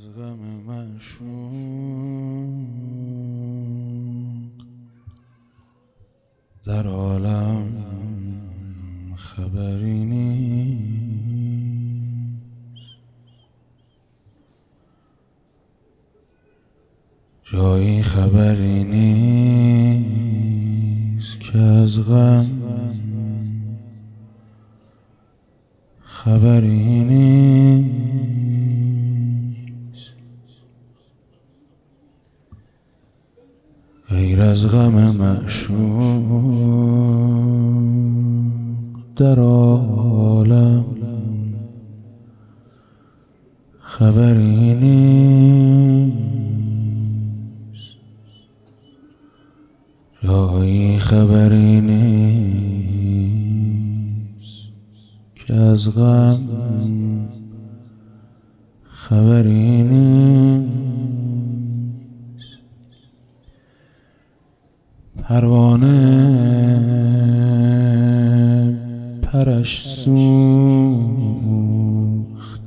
غم معشوق در عالم خبری نیست، جایی خبری نیست که از غم خبری نیست. غیر از غم معشوق در عالم خبری نیست، جایی خبری نیست که از غم خبری نیست. پروانه پرش سوخت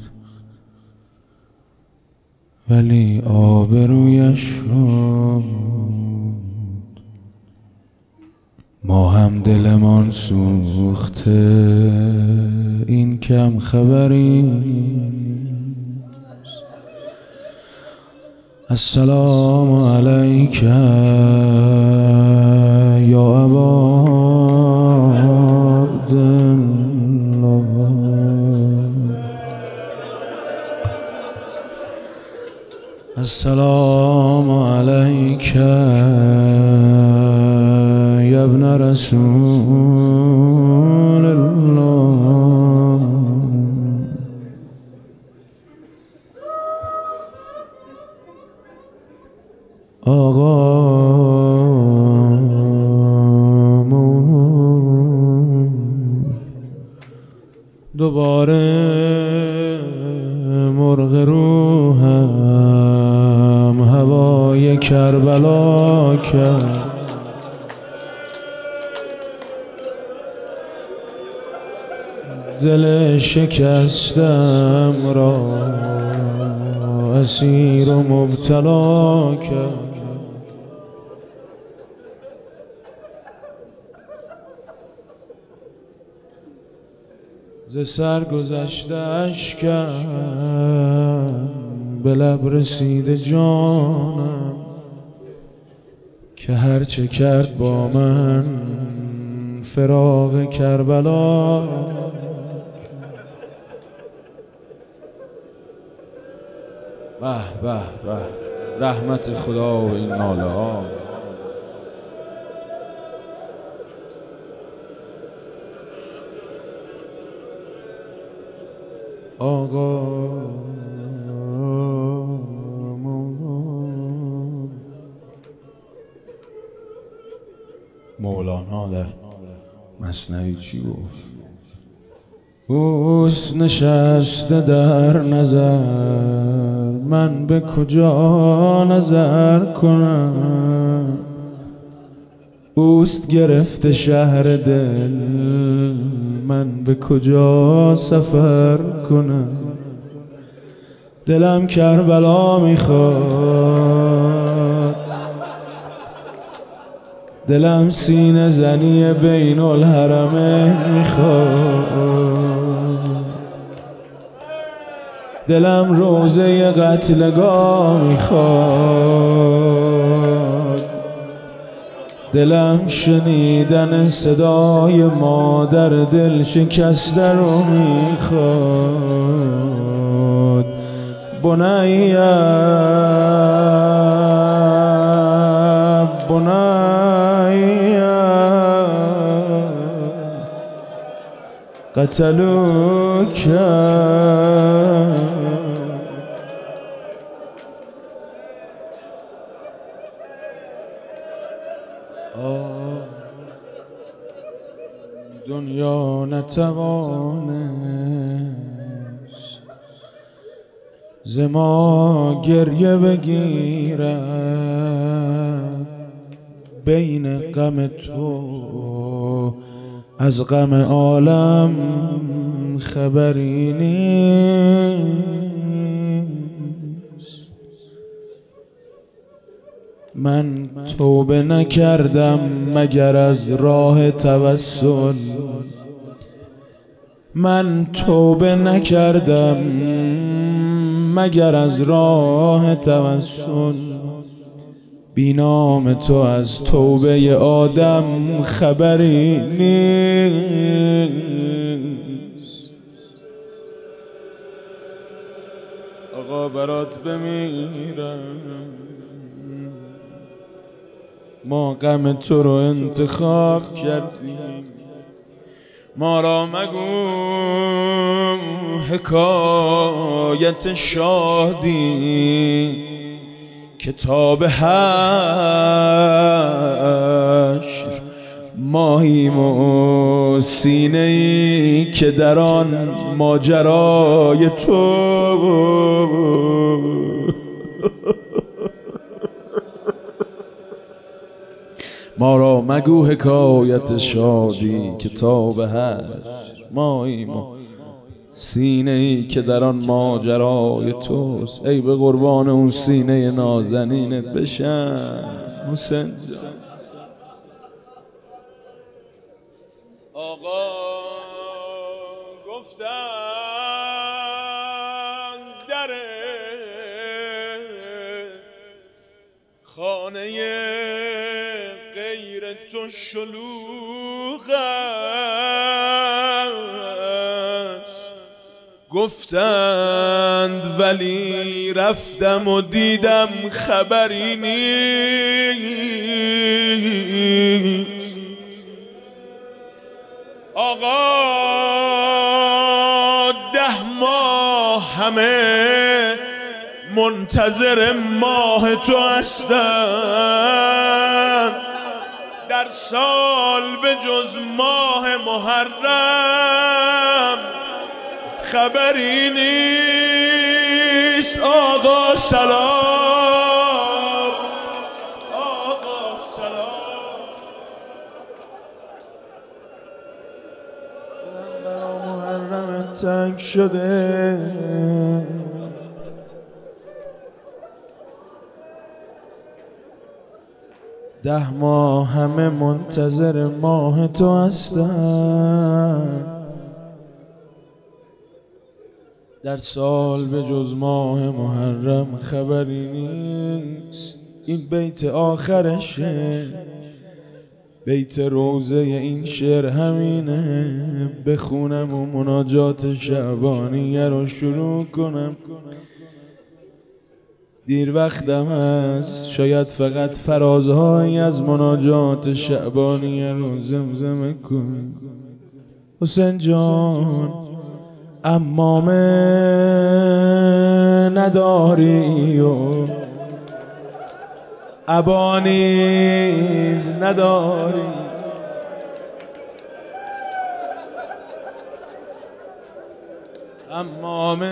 ولی آبرویش شد، ما هم دلمان سوخته این کم خبری. السلام علیک یا ابا عبدالله، السلام علیک یا ابن رسول الله. آقا دوباره مرغ روحم هوای کربلا کرد، دل شکستم را اسیر و مبتلا کرد. ز سر گذشته اشکم به لب رسیده جانم که هرچه کرد با من فراق کربلا. به به به رحمت خدا و این ناله ها. آقا مولانا در مثنوی چی گفت؟ اوست نشسته در نظر، من به کجا نظر کنم؟ اوست گرفته شهر دل، من به کجا سفر کنم؟ دلم کربلا میخواد، دلم سینه زنی بین الحرمین میخواد، دلم روزه قتلگاه میخواد، دلم شنیدن صدای مادر دل شکسته رو میخواد. بنیا بنیا قتلوک دنیا نتوانست ز ما گریه بگیرد، بین غم تو از غم عالم خبری نیست. من توبه نکردم مگر از راه توسل، من توبه نکردم مگر از راه توسل. بی نام تو از توبه آدم خبری نیست. آقا برات بمیرم، ما غم تو رو انتخاب کردیم. ما را مگو حکایت شادی، کتاب حشر ماهیم و سینه ای که در آن ماجرای تو. ما را مگو حکایت شادی، کتاب حشر ماییم و سینه ای که در آن ماجرای توست. ای به قربان اون سینه نازنینت بشم حسین جان. آقا گفتن در خانه غیر تو شلوغ است، گفتند ولی رفتم و دیدم خبری نیست. آقا 10 ماه همه منتظر ماه تو هستم، در سال به جز ماه محرم خبری نیست. آقا سلام، آقا سلام. برا محرم تنگ شده، 10 ماه همه منتظر ماه تو هستن، در سال به جز ماه محرم خبری نیست. این بیت آخرشه، بیت روزه این شعر همینه. بخونم و مناجات شعبانیه رو شروع کنم. دیر وقتم است، شاید فقط فرازهایی از مناجات شعبانیه رو زمزمه کن. حسین جان عمامه نداری و ابا نیز نداری، عمامه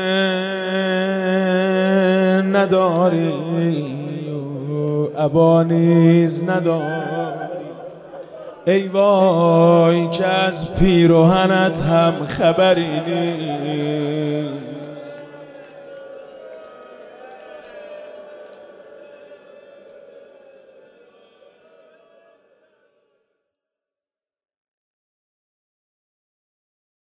نداری و ابا نیز نداری. ای وای که از پیراهنت هم خبری نیست.